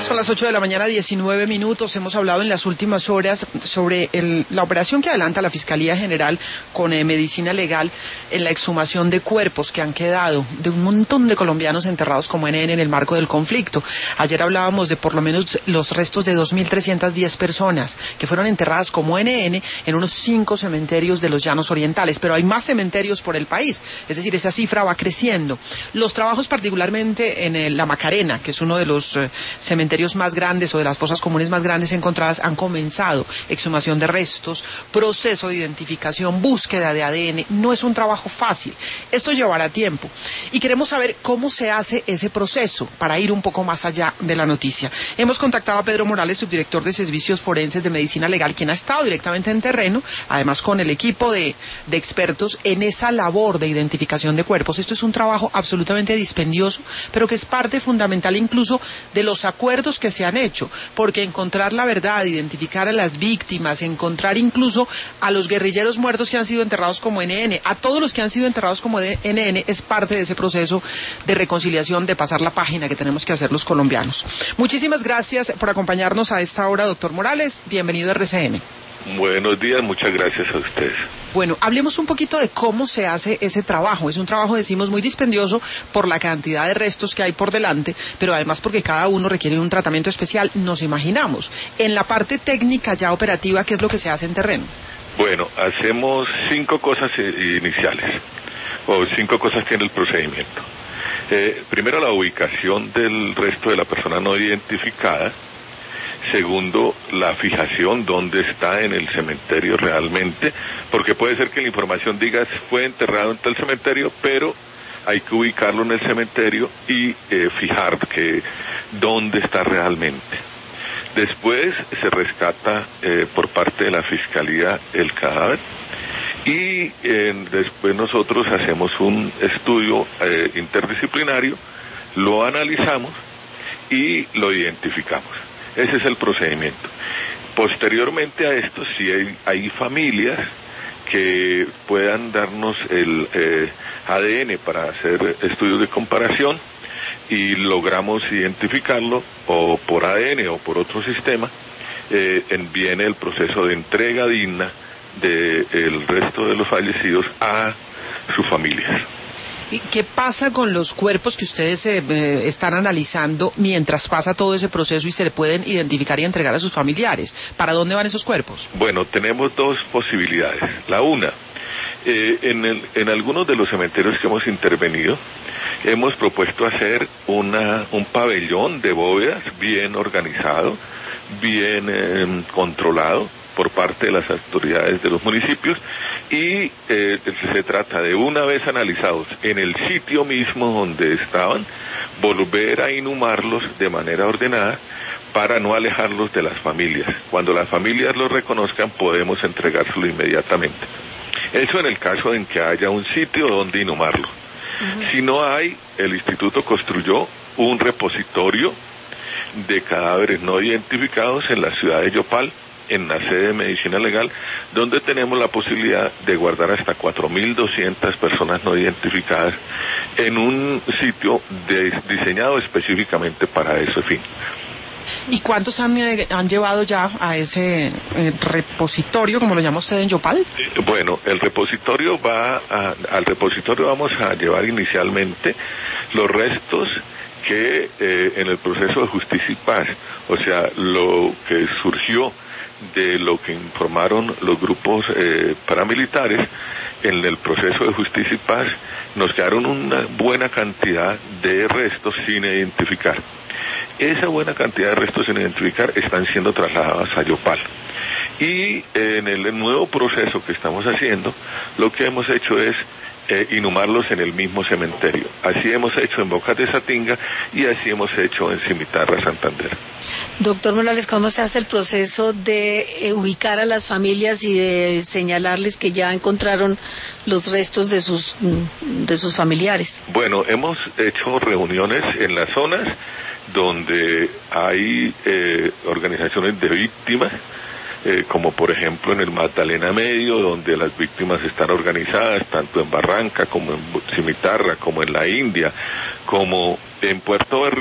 Son las 8 de la mañana, 19 minutos. Hemos hablado en las últimas horas sobre la operación que adelanta la Fiscalía General con Medicina Legal en la exhumación de cuerpos que han quedado de un montón de colombianos enterrados como NN en el marco del conflicto. Ayer hablábamos de por lo menos los restos de 2.310 personas que fueron enterradas como NN en unos 5 cementerios de los Llanos Orientales, pero hay más cementerios por el país, es decir, esa cifra va creciendo. Los trabajos particularmente en la Macarena, que es uno de los cementerios más grandes o de las fosas comunes más grandes encontradas, han comenzado exhumación de restos, proceso de identificación, búsqueda de ADN. No es un trabajo fácil, esto llevará tiempo y queremos saber cómo se hace ese proceso para ir un poco más allá de la noticia. Hemos contactado a Pedro Morales, subdirector de Servicios Forenses de Medicina Legal, quien ha estado directamente en terreno, además con el equipo de expertos en esa labor de identificación de cuerpos. Esto es un trabajo absolutamente dispendioso, pero que es parte fundamental incluso de los acuerdos que se han hecho, porque encontrar la verdad, identificar a las víctimas, encontrar incluso a los guerrilleros muertos que han sido enterrados como NN, a todos los que han sido enterrados como NN, es parte de ese proceso de reconciliación, de pasar la página que tenemos que hacer los colombianos. Muchísimas gracias por acompañarnos a esta hora, doctor Morales. Bienvenido a RCN. Buenos días, muchas gracias a ustedes. Bueno, hablemos un poquito de cómo se hace ese trabajo. Es un trabajo, decimos, muy dispendioso por la cantidad de restos que hay por delante, pero además porque cada uno requiere un tratamiento especial, nos imaginamos. En la parte técnica ya operativa, ¿qué es lo que se hace en terreno? Bueno, hacemos 5 cosas iniciales, o 5 cosas tiene el procedimiento. Primero, la ubicación del resto de la persona no identificada. Segundo, la fijación, dónde está en el cementerio realmente, porque puede ser que la información diga fue enterrado en tal cementerio, pero hay que ubicarlo en el cementerio y fijar que dónde está realmente. Después se rescata por parte de la Fiscalía el cadáver y después nosotros hacemos un estudio interdisciplinario, lo analizamos y lo identificamos. Ese es el procedimiento. Posteriormente a esto, si hay familias que puedan darnos el ADN para hacer estudios de comparación y logramos identificarlo o por ADN o por otro sistema, viene el proceso de entrega digna del resto de los fallecidos a sus familias. ¿Y qué pasa con los cuerpos que ustedes están analizando mientras pasa todo ese proceso y se le pueden identificar y entregar a sus familiares? ¿Para dónde van esos cuerpos? Bueno, tenemos 2 posibilidades. La una, en algunos de los cementerios que hemos intervenido, hemos propuesto hacer un pabellón de bóvedas bien organizado, bien controlado por parte de las autoridades de los municipios y se trata de, una vez analizados en el sitio mismo donde estaban, volver a inhumarlos de manera ordenada para no alejarlos de las familias. Cuando las familias los reconozcan podemos entregárselo inmediatamente. Eso en el caso en que haya un sitio donde inhumarlo. Si no hay, el instituto construyó un repositorio de cadáveres no identificados en la ciudad de Yopal, en la sede de Medicina Legal, donde tenemos la posibilidad de guardar hasta 4.200 personas no identificadas en un sitio diseñado específicamente para ese fin. ¿Y cuántos han llevado ya a ese repositorio, como lo llama usted, en Yopal? Bueno, al repositorio vamos a llevar inicialmente los restos que en el proceso de justicia y paz, o sea, lo que surgió de lo que informaron los grupos paramilitares en el proceso de justicia y paz, nos quedaron una buena cantidad de restos sin identificar. Esa buena cantidad de restos sin identificar están siendo trasladados a Yopal. Y en el nuevo proceso que estamos haciendo, lo que hemos hecho es inhumarlos en el mismo cementerio. Así hemos hecho en Bocas de Satinga y así hemos hecho en Cimitarra, Santander. Doctor Morales, ¿cómo se hace el proceso de ubicar a las familias y de señalarles que ya encontraron los restos de sus familiares? Bueno, hemos hecho reuniones en las zonas donde hay organizaciones de víctimas, como por ejemplo en el Magdalena Medio, donde las víctimas están organizadas tanto en Barranca como en Cimitarra, como en la India, como en Puerto Berrío,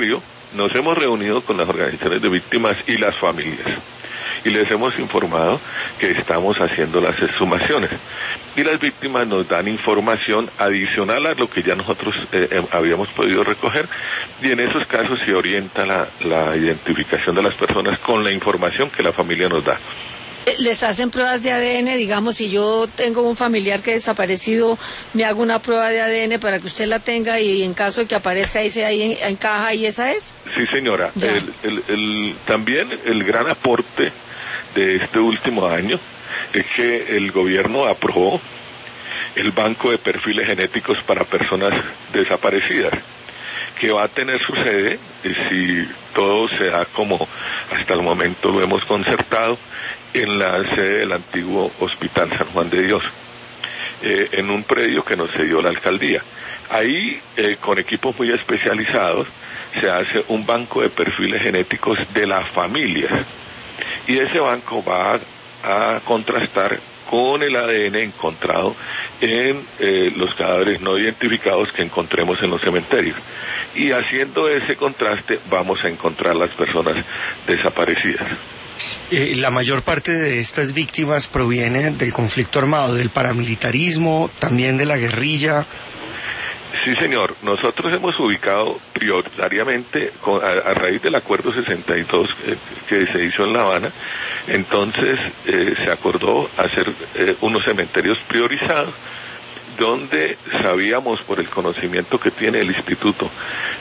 nos hemos reunido con las organizaciones de víctimas y las familias y les hemos informado que estamos haciendo las exhumaciones y las víctimas nos dan información adicional a lo que ya nosotros habíamos podido recoger, y en esos casos se orienta la identificación de las personas con la información que la familia nos da. ¿Les hacen pruebas de ADN? Digamos, si yo tengo un familiar que desaparecido, me hago una prueba de ADN para que usted la tenga, y en caso de que aparezca dice ahí encaja y esa es. Sí, señora. También el gran aporte de este último año es que el gobierno aprobó el Banco de Perfiles Genéticos para Personas Desaparecidas, que va a tener su sede, si todo se da como hasta el momento lo hemos concertado, en la sede del antiguo Hospital San Juan de Dios, en un predio que nos cedió la alcaldía. Ahí, con equipos muy especializados, se hace un banco de perfiles genéticos de las familias, y ese banco va a contrastar con el ADN encontrado en los cadáveres no identificados que encontremos en los cementerios. Y haciendo ese contraste vamos a encontrar las personas desaparecidas. La mayor parte de estas víctimas proviene del conflicto armado, del paramilitarismo, también de la guerrilla. Sí, señor. Nosotros hemos ubicado prioritariamente, a raíz del Acuerdo 62 que se hizo en La Habana, entonces se acordó hacer unos cementerios priorizados, donde sabíamos, por el conocimiento que tiene el Instituto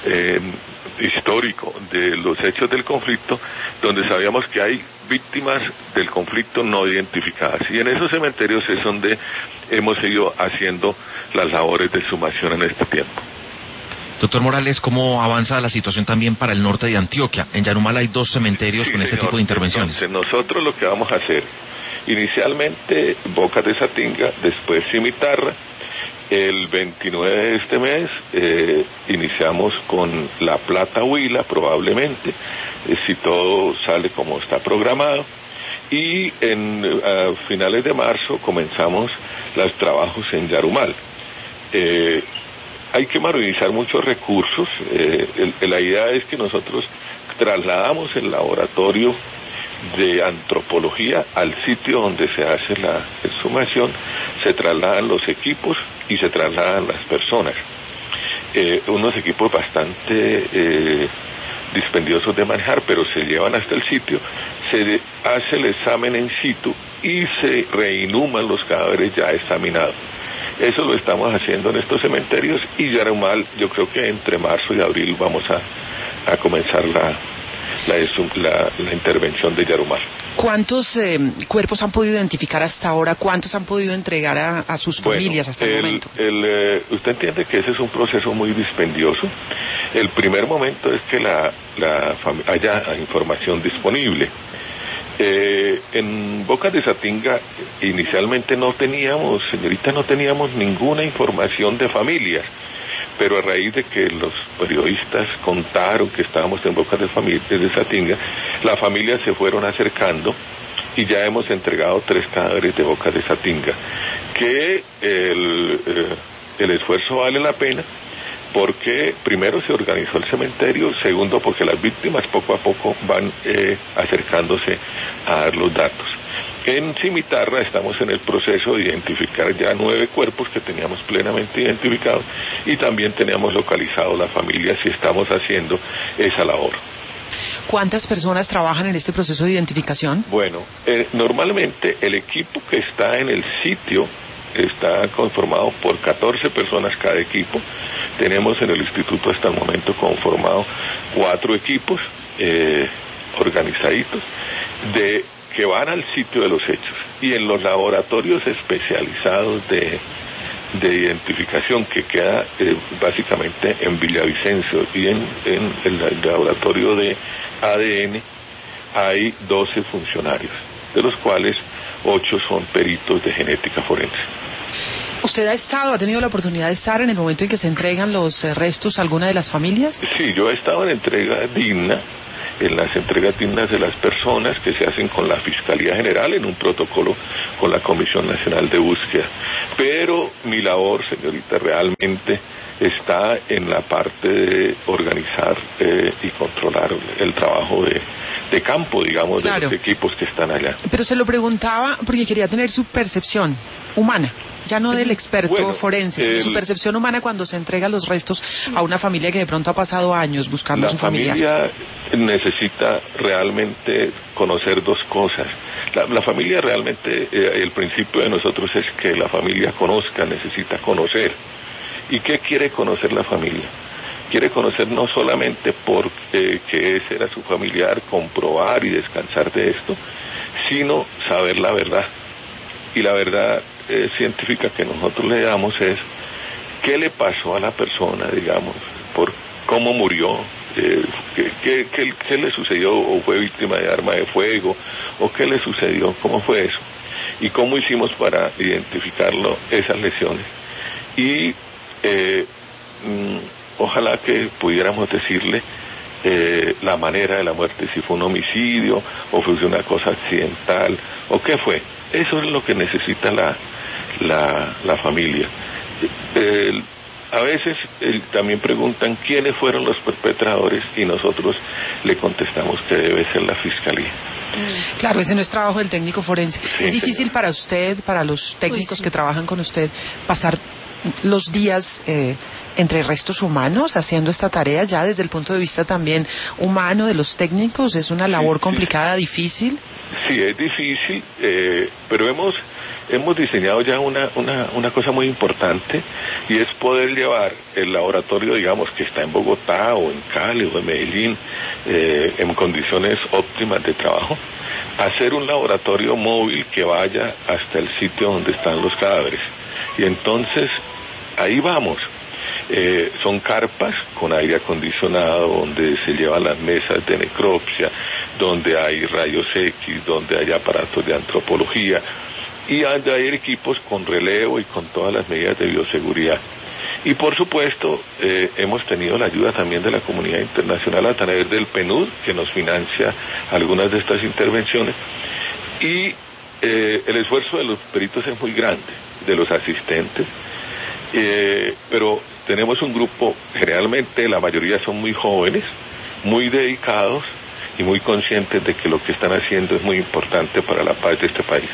Histórico de los hechos del conflicto, donde sabíamos que hay víctimas del conflicto no identificadas. Y en esos cementerios es donde hemos ido haciendo las labores de exhumación en este tiempo. Doctor Morales, ¿cómo avanza la situación también para el norte de Antioquia? En Yarumal hay 2 cementerios con este tipo de intervenciones. Entonces, nosotros lo que vamos a hacer, inicialmente Bocas de Satinga, después Cimitarra. El 29 de este mes iniciamos con La Plata Huila, probablemente, si todo sale como está programado, y a finales de marzo comenzamos los trabajos en Yarumal. Hay que movilizar muchos recursos. La idea es que nosotros trasladamos el laboratorio de antropología al sitio donde se hace la exhumación, se trasladan los equipos y se trasladan las personas. Unos equipos bastante dispendiosos de manejar, pero se llevan hasta el sitio, se hace el examen in situ y se reinhuman los cadáveres ya examinados. Eso lo estamos haciendo en estos cementerios, y Yarumal, yo creo que entre marzo y abril vamos a comenzar la intervención de Yarumal. ¿Cuántos cuerpos han podido identificar hasta ahora? ¿Cuántos han podido entregar a sus familias hasta el momento? Usted entiende que ese es un proceso muy dispendioso. El primer momento es que haya información disponible. En Bocas de Satinga inicialmente no teníamos ninguna información de familias, pero a raíz de que los periodistas contaron que estábamos en Bocas de Satinga, las familias se fueron acercando y ya hemos entregado 3 cadáveres de Bocas de Satinga, que el esfuerzo vale la pena, porque primero se organizó el cementerio, segundo porque las víctimas poco a poco van acercándose a dar los datos. En Cimitarra estamos en el proceso de identificar ya 9 cuerpos que teníamos plenamente identificados, y también teníamos localizado las familias y estamos haciendo esa labor. ¿Cuántas personas trabajan en este proceso de identificación? Bueno, normalmente el equipo que está en el sitio está conformado por 14 personas cada equipo. Tenemos en el instituto hasta el momento conformado 4 equipos organizaditos que van al sitio de los hechos, y en los laboratorios especializados de identificación que queda básicamente en Villavicencio y en el laboratorio de ADN hay 12 funcionarios, de los cuales 8 son peritos de genética forense. ¿Usted ha tenido la oportunidad de estar en el momento en que se entregan los restos a alguna de las familias? Sí, yo he estado en las entregas dignas de las personas, que se hacen con la Fiscalía General en un protocolo con la Comisión Nacional de Búsqueda. Pero mi labor, señorita, realmente está en la parte de organizar y controlar el trabajo de campo, digamos, claro, de los equipos que están allá. Pero se lo preguntaba porque quería tener su percepción humana, ya no del experto forense, sino su percepción humana cuando se entrega los restos a una familia que de pronto ha pasado años buscando a su familiar. La familia necesita realmente conocer dos cosas. La familia realmente, el principio de nosotros es que la familia conozca, necesita conocer. ¿Y qué quiere conocer la familia? Quiere conocer no solamente porque que ese era su familiar, comprobar y descansar de esto, sino saber la verdad. Y la verdad científica que nosotros le damos es qué le pasó a la persona, digamos, por cómo murió, qué le sucedió, o fue víctima de arma de fuego, o qué le sucedió, cómo fue eso, y cómo hicimos para identificarlo, esas lesiones. Y ojalá que pudiéramos decirle la manera de la muerte, si fue un homicidio, o fue una cosa accidental, o qué fue. Eso es lo que necesita la familia. A veces también preguntan quiénes fueron los perpetradores y nosotros le contestamos que debe ser la fiscalía. Claro, ese no es trabajo del técnico forense. Sí, ¿es difícil para usted, para los técnicos que trabajan con usted, pasar los días entre restos humanos haciendo esta tarea ya desde el punto de vista también humano de los técnicos? ¿Es una labor complicada, difícil? Sí, es difícil, pero hemos diseñado ya una cosa muy importante, y es poder llevar el laboratorio, digamos, que está en Bogotá o en Cali o en Medellín, en condiciones óptimas de trabajo, hacer un laboratorio móvil que vaya hasta el sitio donde están los cadáveres. Y entonces ahí vamos. Son carpas con aire acondicionado donde se llevan las mesas de necropsia, donde hay rayos X, donde hay aparatos de antropología, y hay equipos con relevo y con todas las medidas de bioseguridad. Y por supuesto hemos tenido la ayuda también de la comunidad internacional a través del PNUD, que nos financia algunas de estas intervenciones, y el esfuerzo de los peritos es muy grande, de los asistentes, pero tenemos un grupo, generalmente la mayoría son muy jóvenes, muy dedicados y muy conscientes de que lo que están haciendo es muy importante para la paz de este país.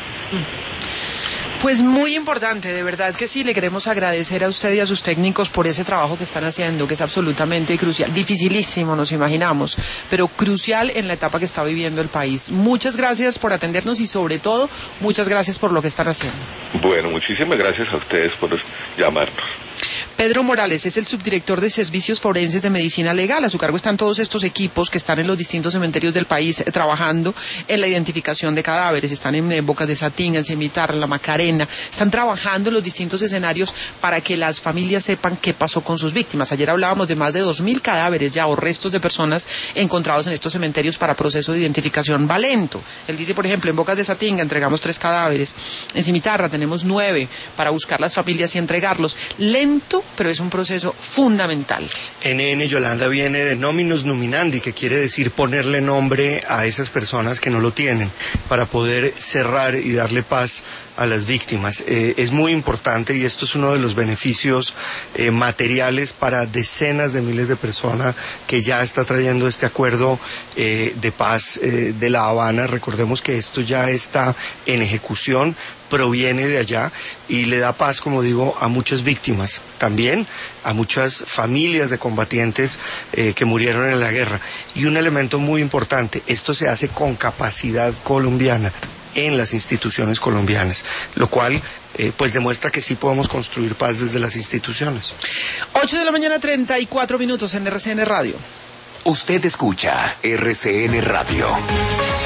Pues muy importante, de verdad que sí, le queremos agradecer a usted y a sus técnicos por ese trabajo que están haciendo, que es absolutamente crucial, dificilísimo, nos imaginamos, pero crucial en la etapa que está viviendo el país. Muchas gracias por atendernos y sobre todo, muchas gracias por lo que están haciendo. Bueno, muchísimas gracias a ustedes por llamarnos. Pedro Morales es el subdirector de Servicios Forenses de Medicina Legal. A su cargo están todos estos equipos que están en los distintos cementerios del país trabajando en la identificación de cadáveres. Están en Bocas de Satín, en Cimitarra, La Macarena. Están trabajando en los distintos escenarios para que las familias sepan qué pasó con sus víctimas. Ayer hablábamos de más de 2.000 cadáveres ya o restos de personas encontrados en estos cementerios para proceso de identificación. Va lento. Él dice, por ejemplo, en Bocas de Satín entregamos 3 cadáveres. En Cimitarra tenemos 9 para buscar las familias y entregarlos. Lento, pero es un proceso fundamental. NN, Yolanda, viene de nominus numinandi, que quiere decir ponerle nombre a esas personas que no lo tienen, para poder cerrar y darle paz a las víctimas. Es muy importante, y esto es uno de los beneficios materiales para decenas de miles de personas que ya está trayendo este acuerdo de paz de La Habana. Recordemos que esto ya está en ejecución, proviene de allá y le da paz, como digo, a muchas víctimas, también a muchas familias de combatientes que murieron en la guerra. Y un elemento muy importante, esto se hace con capacidad colombiana en las instituciones colombianas, lo cual pues demuestra que sí podemos construir paz desde las instituciones. 8:34 a.m. en RCN Radio. Usted escucha RCN Radio.